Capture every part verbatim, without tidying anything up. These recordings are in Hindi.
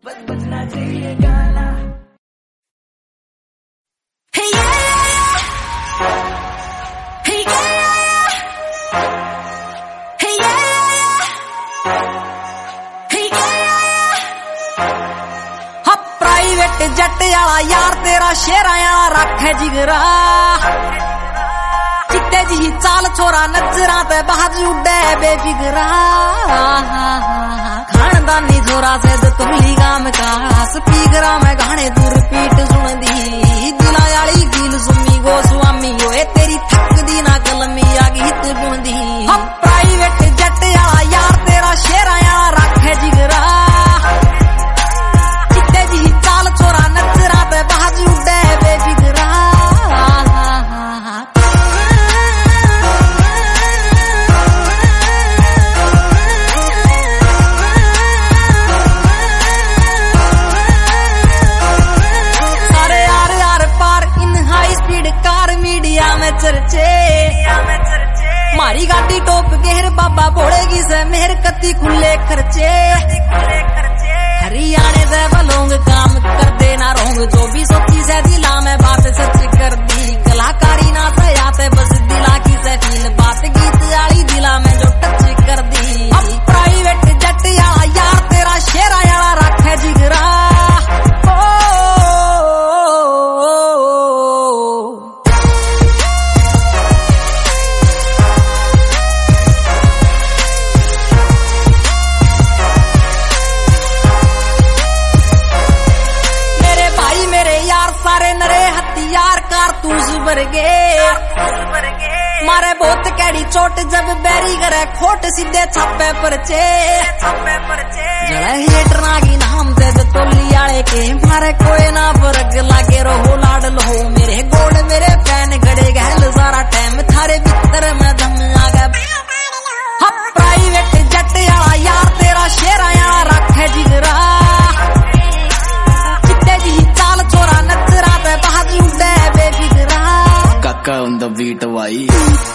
बस बजना चाहिए गाना। Hey yeah, hey yeah, hey yeah, hey yeah। हाँ प्राइवेट जट वाला यार तेरा शेरा वाला रखे जिगरा, चिट्टे जी चाल छोरा नजरा ते बाजू डे बेफिकरा। खानदानी छोरा से तुमली गाम का स्पीकरा में गाने दूर पीट सुन दी, दिला याली गील सुमी गो स्वामी होए तेरी थक दी ना कलमी आ गीत गुण दी। हम प्राइवेट जट वाला यार तेरा शेरा वाला रखे जिगरा, चिट्टे जी चाल छोरा नजरा ते बाजू डे बेफिकरा। चर्चे मारी गाड़ी टोप गेर बाबा बोलेगी से मेहर कती खुले खर्चे। हरियाणे से बलोंग काम कर देना रोंग, जो भी सोची से दिला में बात सच कर दी। कलाकारी ना से आते बस दिला की से फील, बात गीत आली दिला में जो टच कर दी। अब प्राइवेट जट यार यार तेरा शेरा यार रखे जिगरा। मारे बहुत कैडी चोट जब बैरी करे खोट सीधे छापे परचे। जड़े हेटर नागी नाम दे तोली आले के मारे कोई ना फर्क लागे रहो लाड लो मेरे गोड़ मेरे पैन गड़े गहल सारा टाइम थारे भीतर में दम आ गया। हाँ प्राइवेट जट वाला यार तेरा शेरा यार रखे जिगरा, चिट्टे जी चाल छोरा नजरा ते बाजू डे बेफिकरा। Kaka on the beat भाई।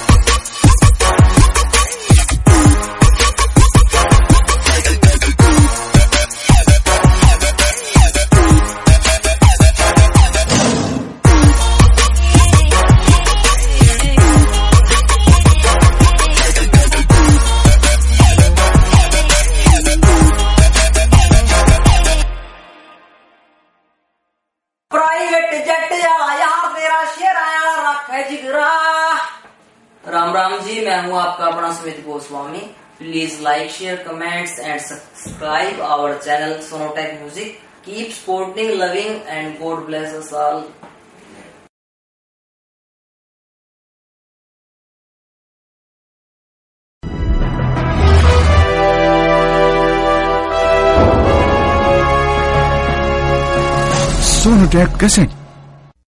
प्राइवेट जट वाला यार तेरा शेरा यार रखे जिगरा। राम राम जी, मैं हूँ आपका अपना Sumit Goswami. Please like share comments and subscribe our channel Sonotek music. Keep supporting loving and God bless us all. Sonotek Cassette।